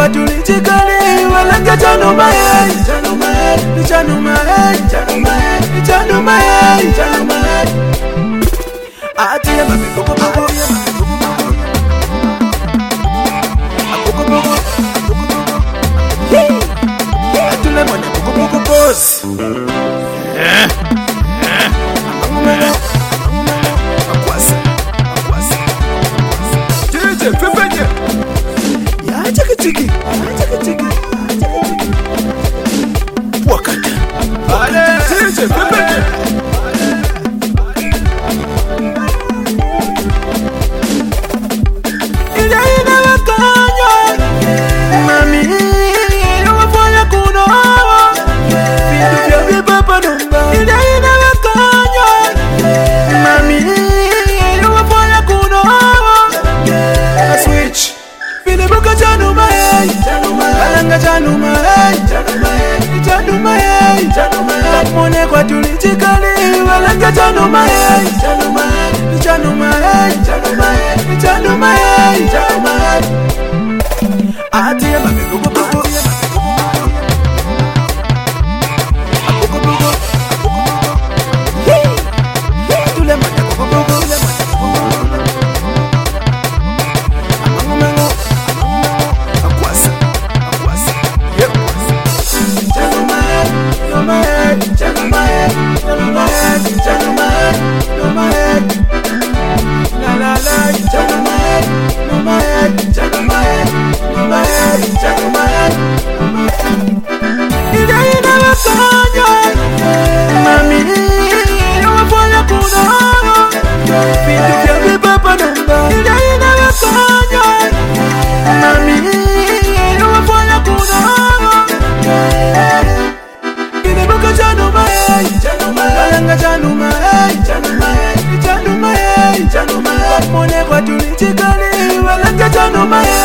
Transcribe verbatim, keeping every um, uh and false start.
kwa tulichikali walanga chanuma hey chanuma hey chanuma hey chanuma hey chanuma hey chanuma hey atia mabiko boko atule mwana boko boko boss eh eh amumelo akwasa akwasa jeje pepeje ya chiki chiki chiki chiki wakata ale jeje pepeje ila ina wakanya mami ina wafanya kuno vitu vya vipapa numba ila ina wakanya mami ina wafanya kuno a switch vile buka chanuma hey alanga chanuma hey chanuma hey mone kwa tulichikali walanga chanuma hey chanuma hey chanuma hey chanuma hey chanuma hey atia mabiko boko tule mwana boko boko akwasa akwasa yep chanuma hey chanuma hey chanuma hey chanuma hey chanuma hey la la la chanuma hey chanuma hey chanuma hey chanuma hey ila ina wakanya mami ina wafanya kuna vitu vya vipapa numba ila ina wakanya mami ina wafanya kuna vile buka chanuma hey alanga chanuma hey chanuma hey chanuma hey mone kwa tulichikali walanga chanuma hey